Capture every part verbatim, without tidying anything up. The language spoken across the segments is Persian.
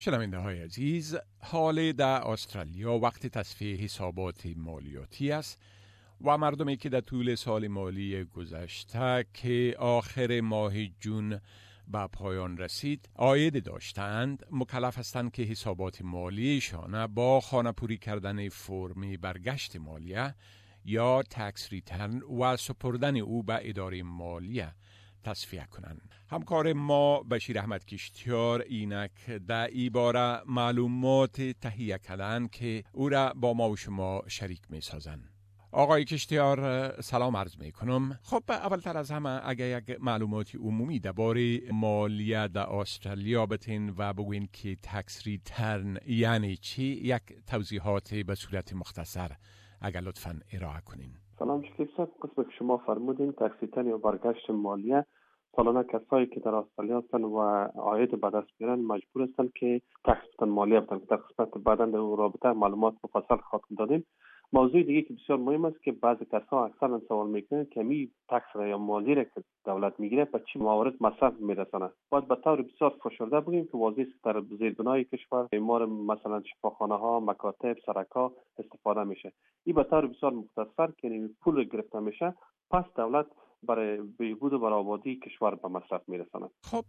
شنونده های عزیز، حال در استرالیا وقت تصفیه حسابات مالیاتی است و مردمی که در طول سال مالی گذشته که آخر ماه جون به پایان رسید عاید داشتند مکلف هستند که حسابات مالیشان با خانه‌پوری کردن فرم برگشت مالیه یا تکس ریترن و سپردن او به اداره مالیه تصفیه کنند. همکار ما بشیر احمد کشتیار اینک در ای باره معلومات تهیه کردن که او را با ما و شما شریک می سازن. آقای کشتیار سلام عرض می کنم. خب اولتر از همه اگر یک معلومات عمومی درباره مالیه در استرالیا بتین و بگوین که تکس ریترن یعنی چی، یک توضیحات به صورت مختصر اگر لطفاً ارائه کنین. سلام شکیب صاحب، قسم که شما فرمودین تکس ریترن یا برگشت مالیه سالانه کسایی که در استرالیا هستند و عاید به دست میارن مجبور هستند که تکس بدن مالیه بدن. در قسمت بعدا در رابطه معلومات مفصل خواهیم دادیم. موضوع دیگه که بسیار مهم است که بعضی کسا اکثرا سوال میکنن که می تکس را یا مالی را که دولت میگیره به چه موارد مصرف میرسانه. باید به طور بسیار فشرده بگیم که واضح است در زیربنای کشور امور مثلا شفاخانه ها، مکاتب، سرک‌ها استفاده میشه. این به طور بسیار مختصر که پول گرفته میشه پس دولت برای بهبود و برآبادی کشور به مصرف میرسانه. خب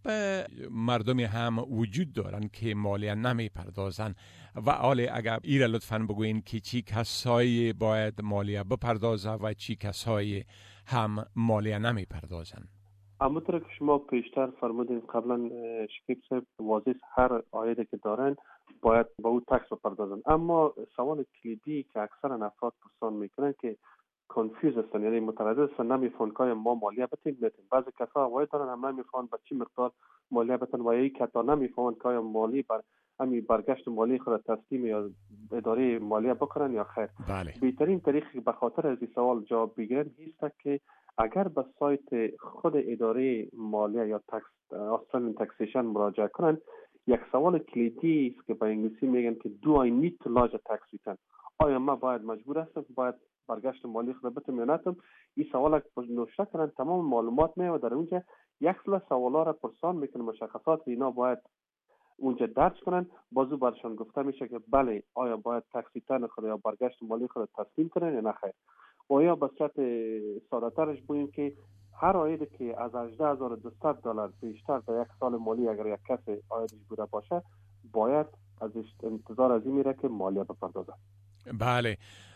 مردمی هم وجود دارن که مالیه نمی پردازن و حالا اگر ایره لطفاً بگوین که چی کسایی باید مالیه بپردازه و چی کسایی هم مالیه نمی پردازن. همونطور که شما پیشتر فرمودین قبلا شکیب صاحب، واضح هر عایدی که دارن باید با او تکس بپردازن. اما سوال کلیدی که اکثر افراد پرسان میکنن که کنفیوز هستن، یعنی متردد هستن، نمیفهمن که ما مالیه بتیم نتیم. بعضی کسا عواید دارن هم نمیفهمن به چه مقدار مالیه بتن و یک کتا نمیفهمن که مالی بر همین برگشت مالی خود تسلیم یا اداره مالیه بکنن یا خیر. بله. بهترین طریقی به خاطر از این سوال جواب بگیرن هست که اگر به سایت خود اداره مالیه یا تکس استرالیان تکسیشن مراجعه کنن، یک سوال کلیدی است که به انگلیسی میگن که do I need to lodge a tax return؟ آیا ما باید مجبور هستم باید برگشت مالی خود بتم یا نتم؟ این سوال که نوشته کردن تمام معلومات میاد در اونجا. یک سری سوالا را پرسان میکنه، مشخصات اینا باید اونجا درج کنن. بازو برشان گفته میشه که بله آیا باید تکس ریترن خود یا برگشت مالی خود تسلیم کنن یا نه خیر. و یا به صورت ساده ترش بگیم که هر عایدی که از هجده هزار و دویست دلار بیشتر در یک سال مالی اگر یک کسی عایدش بوده باشه باید ازش انتظار از این میره که مالیه بپردازه. بله.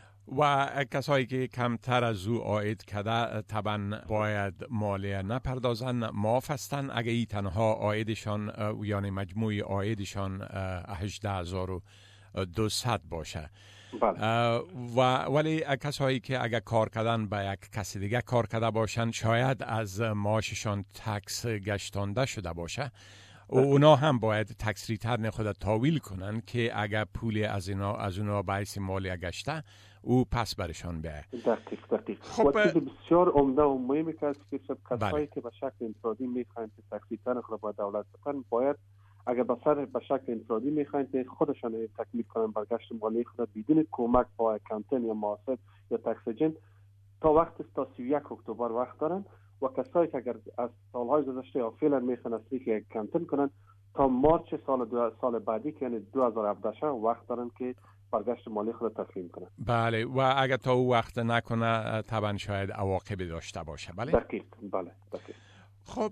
و کسایی که کمتر از او عاید کرده طبعا باید مالیه نپردازن، معاف هستن اگه ای تنها عایدشان یعنی مجموع عایدشان هجده هزار و دویست باشه. بله. و ولی کسایی که اگر کار کردن به یک کسی دیگه کار کرده باشن شاید از معاششان تکس گشتانده شده باشه و اونا هم باید تکس ریترن خود تحویل کنن که اگر پولی از اینا از اونا باعث مالیه گشته او پس برشان به دقیق دقیق. خب و چیز بسیار عمده و مهمی که از کسایی بله. که به شکل انفرادی میخواین که تکس ریترن خود با دولت بکنن باید اگر به سر به شکل انفرادی میخواین که خودشان تکمیل کنن برگشت مالی خود بدون کمک با اکانتن یا محاسب یا تکس ایجنت تا وقت تا سی و یک اکتبر وقت دارن. و کسایی که اگر از سالهای گذشته یا فعلا میخوان اصلی که اکانتن کنن تا مارچ سال دو سال بعدی که یعنی دو هزار و هفده وقت دارن که برگشت مالی خود تسلیم کنن. بله. و اگر تا او وقت نکنه طبعا شاید عواقبی داشته باشه. بله. دقیق. بله دقیق. خب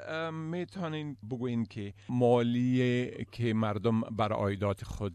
میتونین بگوین که مالی که مردم بر عایدات خود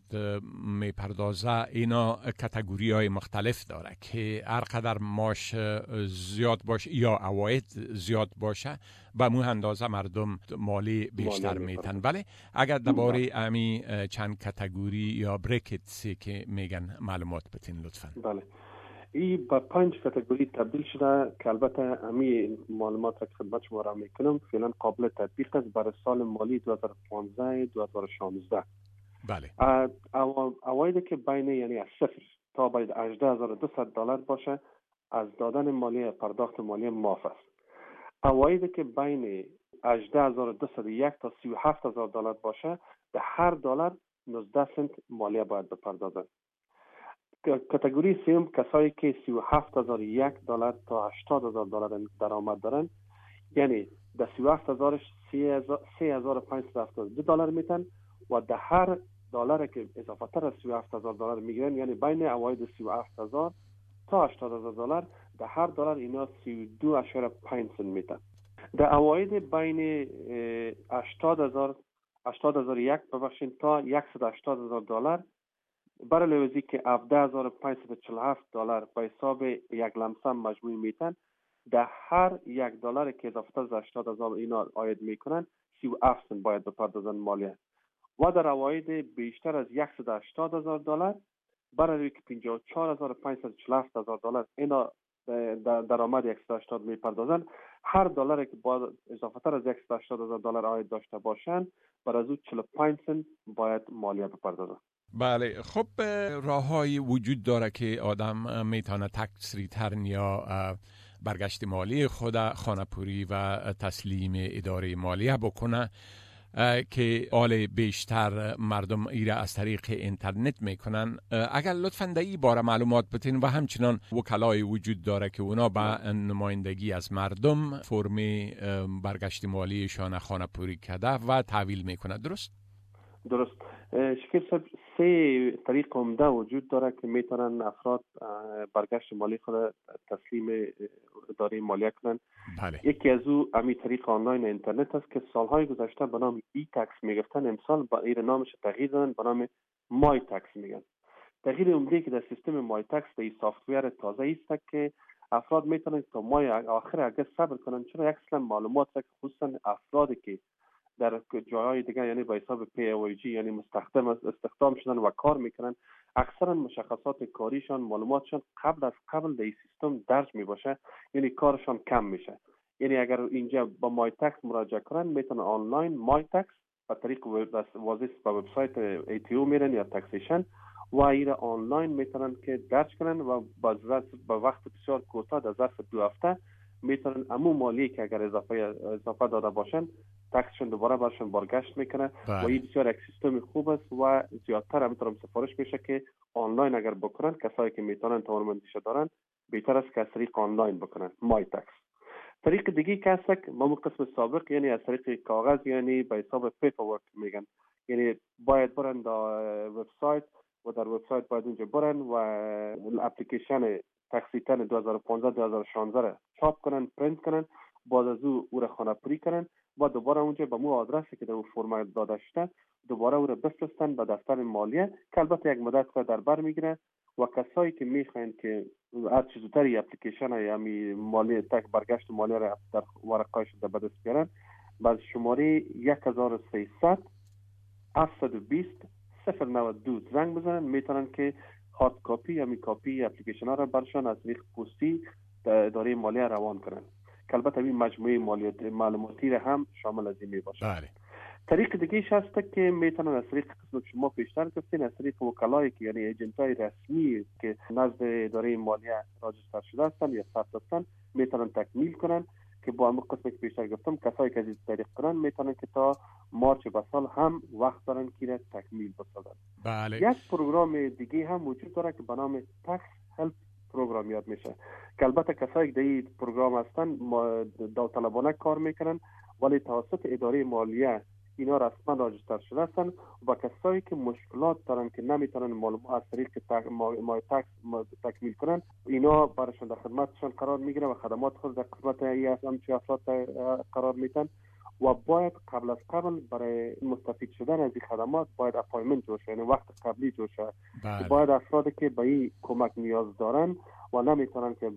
میپردازه اینا کاتگوری های مختلف داره که هر قدر معاش زیاد باشه یا عواید زیاد باشه به مو اندازه مردم مالی بیشتر میتن. بله. اگر درباره امی چند کاتگوری یا بریکتسی که میگن معلومات بتین لطفا. بله. این با پنج کاتگوری تبدیل شده که البته همین معلومات را که خدمت شما را میکنم فعلا قابل تطبیق است برای سال مالی دو هزار و پانزده دو هزار و شانزده. بله. عوایدی که بین یعنی از صفر تا باید هجده هزار و دویست دلار باشه از دادن مالی پرداخت مالی معاف است. عوایدی که بین هجده هزار و دویست و یک تا سی و هفت هزار دلار باشه به هر دلار نوزده سنت مالیه باید بپردازند. کاتگوری سوم کسایی که سی و هفت هزار و یک دلار تا هشتاد هزار دلار درآمد دارن، یعنی در سی و هفت هزارش سه هزار و پانصد و هفتاد و دو دلار میتن و در هر دلار که اضافه تر از سی و هفت هزار دلار میگیرن، یعنی بین عواید سی و هفت هزار تا هشتاد هزار دلار، در هر دلار اینا سی و دو اشاره پنج سنت میتن. در عواید بین هشتاد هزار هشتاد هزار و یک ببخشید تا صد و هشتاد هزار دلار، برای لوزی که هفده هزار و پانصد و چهل و هفت دلار به حساب یک لمسم مجموعی میتن، در هر یک دلار که اضافه از هشتاد هزار اینا عاید میکنن سی و هفت سنت باید بپردازن مالیه. و در عواید بیشتر از صد و هشتاد هزار دلار، برای که پنجاه و چهار هزار و پانصد و چهل و هفت هزار دلار اینا درآمد صد و هشتاد میپردازن، هر دلاری که با اضافه تر از صد و هشتاد هزار دلار عاید داشته باشن بر از او چهل و پنج سنت باید مالیه بپردازن. بله، خب راه‌های وجود داره که آدم میتونه تکثری ترین یا برگشت مالی خود خانه‌پوری و تسلیم اداره مالیه بکنه که آل بیشتر مردم ایره از طریق اینترنت میکنن. اگر لطفاً در این باره معلومات بتین و همچنان وکلای وجود داره که اونا به نمایندگی از مردم فرم برگشت مالیشان خانه‌پوری کرده و تحویل میکنه، درست؟ درست. شکل صاحب سه طریق عمده وجود داره که میتونن افراد برگشت مالی خود تسلیم اداره مالیه کنن. بله. یکی از او امی طریق آنلاین اینترنت است که سالهای گذشته به نام ای تکس میگفتن، امسال با این نامش تغییر دادن به نام مای تکس میگن. تغییر عمده که در سیستم مای تکس در این سافتویر تازه است که افراد میتونن تا مای آخر اگست صبر کنن، چرا اصلا معلومات را خصوصا افرادی که در جاهای دیگه یعنی به حساب پی او جی یعنی مستخدم استخدام شدن و کار میکنن، اکثرا مشخصات کاریشان معلوماتشان قبل از قبل در این سیستم درج میباشه، یعنی کارشان کم میشه. یعنی اگر اینجا با مای تکس مراجعه کنن میتونن آنلاین مای تکس به طریق واضح به وبسایت ای تی او میرن یا تکسیشن و ایره آنلاین میتونن که درج کنن و با وقت بسیار کوتاه در ظرف دو هفته میتونن امو مالی که اگر اضافه اضافه داده باشن تکسشون دوباره برشون برگشت میکنه. بله. و این بسیار یک سیستم خوب است و زیادتر هم میتونم سفارش میشه که آنلاین اگر بکنن، کسایی که میتونن توانمندیش دارن بهتر است که از طریق آنلاین بکنن مای تکس. طریق دیگه که هست که ما قسم سابق یعنی از طریق کاغذ یعنی به حساب پیپر ورک میگن، یعنی باید برن در وبسایت و در وبسایت باید اونجا برن و اپلیکیشن تکسی تن دو هزار و پانزده دو هزار و شانزده چاپ کنن، پرینت کنن، بعد از او او را خانه‌پوری کنن و دوباره اونجا به مو آدرسی که در اون فرم داده شده دوباره او را بفرستن به دفتر مالیه که البته یک مدت را در بر میگیره. و کسایی که میخواین که هر چیز زودتر اپلیکیشن یا می مالی تک برگشت مالی را در ورقایش در بدست بیارن، باز شماره یک هزار و سیصد هفتصد و بیست صفر نود و دو زنگ بزنن، میتونن که هارد کاپی یا می کاپی اپلیکیشن ها را برشان از طریق پستی اداره مالیه روان کنن که البته این مجموعه مالیات معلوماتی را هم شامل از این می باشه. بله. طریق دیگه هست که میتونن از طریق قسم شما پیشتر گفتین از طریق وکلایی که یعنی ایجنتای رسمی که نزد اداره مالیه راجستر شده هستن یا ثبت هستن میتونن تکمیل کنن که با همون قسمی که پیشتر گفتم کسایی که از این طریق کنن میتونن که تا مارچ به سال هم وقت دارن که تکمیل بسازن. بله. یک پروگرام دیگه هم وجود داره که به نام تکس هلپ پروگرام یاد میشه که البته کسایی که در این پروگرام هستن داوطلبانه کار میکنن ولی توسط اداره مالیه اینا رسما راجستر شده هستن و کسایی که مشکلات دارن که نمیتونن معلومات از طریق تک مای تکس تکمیل کنن اینا براشون در خدمتشان قرار میگیره و خدمات خود در خدمت ای از همچی افراد قرار میتن و باید قبل از قبل برای مستفید شدن از این خدمات باید اپایمنت جور شه، یعنی وقت قبلی جور شه. بله. باید افرادی که به این کمک نیاز دارن و نمیتونن که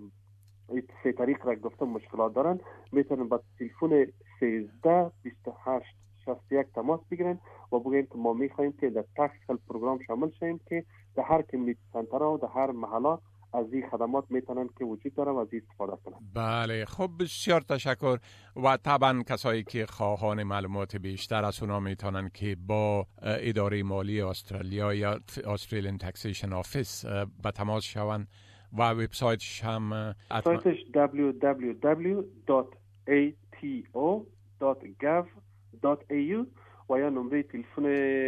سه طریق را گفتم مشکلات دارن میتونن با تلفن سیزده بیست و هشت شصت و یک تماس بگیرن و بگیم که ما میخوایم که در تکس هلپ پروگرام شامل شیم که در هر کمیونیتی سنتر و در هر محله از این خدمات میتونن که وجود داره و از این استفاده کنن. بله، خب بسیار تشکر. و طبعا کسایی که خواهان معلومات بیشتر از اونا میتونن که با اداره مالی استرالیا یا استرالیان تکسیشن آفیس به تماس شوند و وبسایتش هم وبسایتش دبلیو دبلیو دبلیو دات ای تی او دات گاو دات ای یو و یا نمره تلفن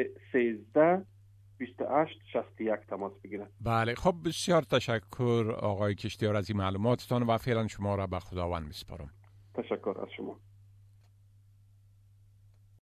سیزده بیست و هشت شصت و یک تماس بگیرن. بله، خب بسیار تشکر آقای کشتیار از این معلوماتتان و فعلا شما را به خداوند میسپارم. تشکر از شما.